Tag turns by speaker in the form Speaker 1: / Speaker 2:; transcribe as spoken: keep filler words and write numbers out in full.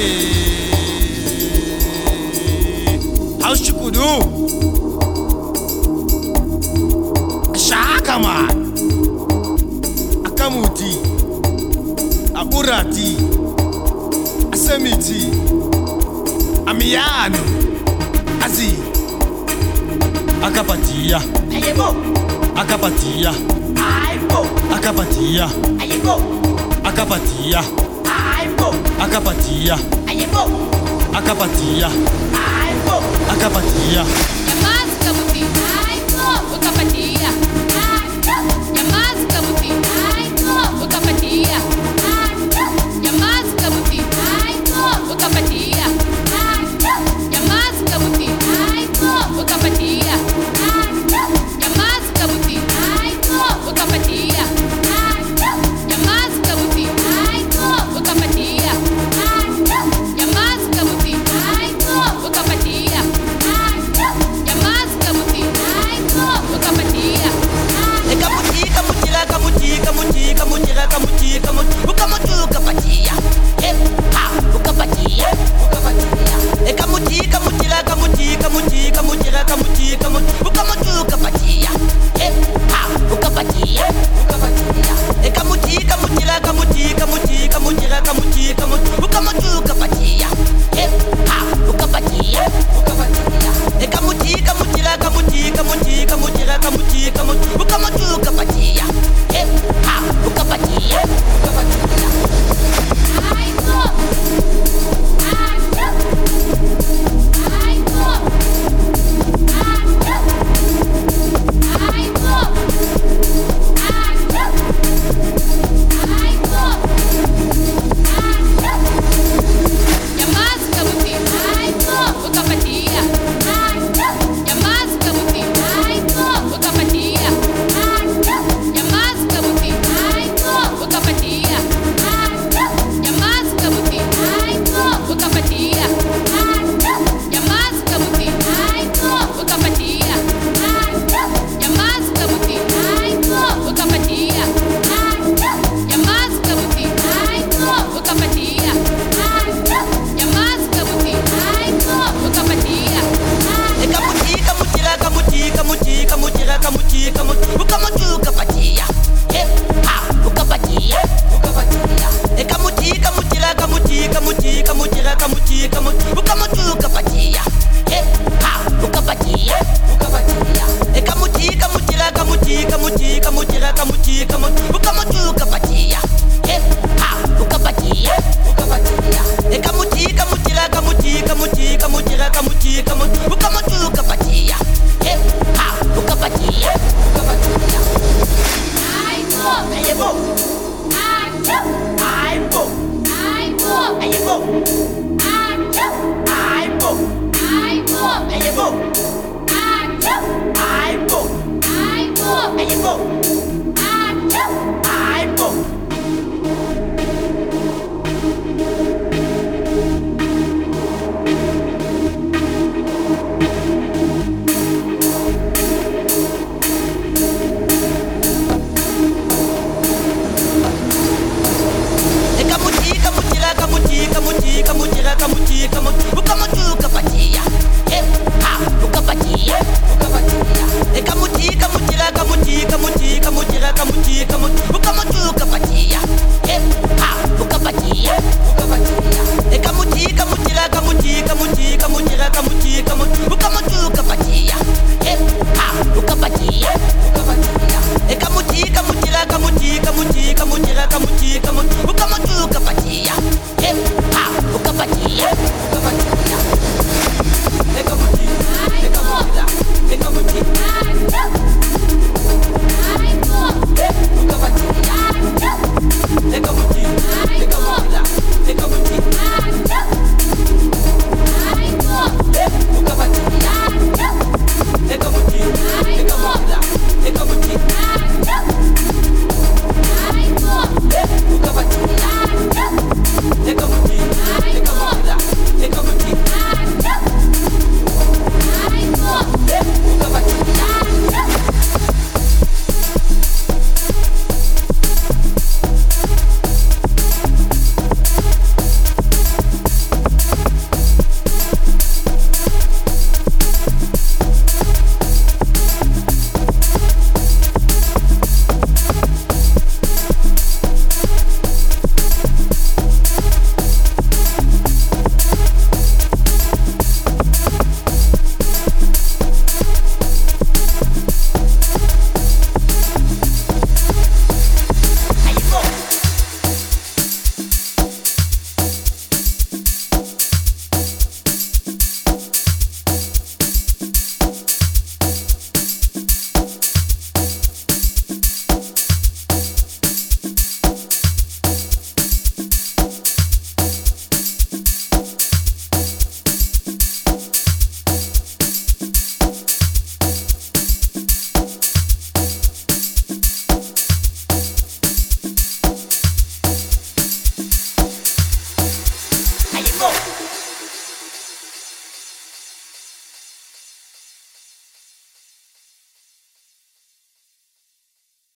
Speaker 1: Haushikudu Shakama Akamuti Aburati Asemiti Amiyano Azi Akapatia
Speaker 2: Ayebo
Speaker 1: Akapatia
Speaker 2: Aibo
Speaker 1: Akapatia
Speaker 2: Ayebo
Speaker 1: Akapatia
Speaker 2: Aibo
Speaker 1: Akapatia
Speaker 2: Ayebo
Speaker 1: Akapatia
Speaker 2: Aibo
Speaker 1: Akapatia
Speaker 3: Yamazi kabuti Aibo Ukapatia Yamazi kabuti Aibo Ukapatia Yamazi kabuti Aibo Ukapatia Yamazi kabuti Aibo Ukapatia Yamazi kabuti Aibo Ukapatia Yamazi kabuti Aibo Ukapatia Yamazi kabuti Aibo Ukapatia Yamazi kabuti Aibo Ukapatia
Speaker 2: Kamuti kamutira kamuti kamuti kamutira kamuti kamuti ukamuti ukapatia eh ha ukapatia ukapatia kamuti kamutira kamuti kamuti kamutira kamuti kamuti ukamuti ukapatia eh ha ukapatia ukapatia kamuti kamutira kamuti kamuti kamutira kamuti kamuti ukamuti ukapatia eh ha ukapatia ukapatia kamuti kamutira kamuti kamuti kamutira kamuti kamuti ukamuti ukapatia eh ha ukapatia ukapatia
Speaker 3: Aibo Aibo Aibo Yamazi kabuti Aibo Ukapatia Yamazi kabuti Aibo Ukapatia Yamazi kabuti Aibo Ukapatia Yamazi kabuti Aibo Ukapatia Yamazi kabuti Aibo Ukapatia Yamazi kabuti Aibo Ukapatia Yamazi kabuti Aibo Ukapatia Yamazi kabuti Aibo Ukapatia
Speaker 2: kamuti kamutira kamuti kamuti kamutira kamuti kamuti ukamuti ukapatia eh ha ukapatia ukapatia kamuti kamutira kamuti kamuti kamutira kamuti kamuti ukamuti ukapatia eh ha ukapatia ukapatia kamuti kamutira kamuti kamuti kamutira kamuti kamuti ukamuti ukapatia eh ha ukapatia ukapatia kamuti kamutira kamuti kamuti kamutira kamuti kamuti ukamuti ukapatia eh ha ukapatia ukapatia
Speaker 3: Aibo
Speaker 2: ayebo
Speaker 3: Aibo
Speaker 2: aibo
Speaker 3: Aibo
Speaker 2: ayebo
Speaker 3: Aibo
Speaker 2: ayebo
Speaker 3: Aibo
Speaker 2: ayebo
Speaker 3: Aibo
Speaker 2: ayebo ayebo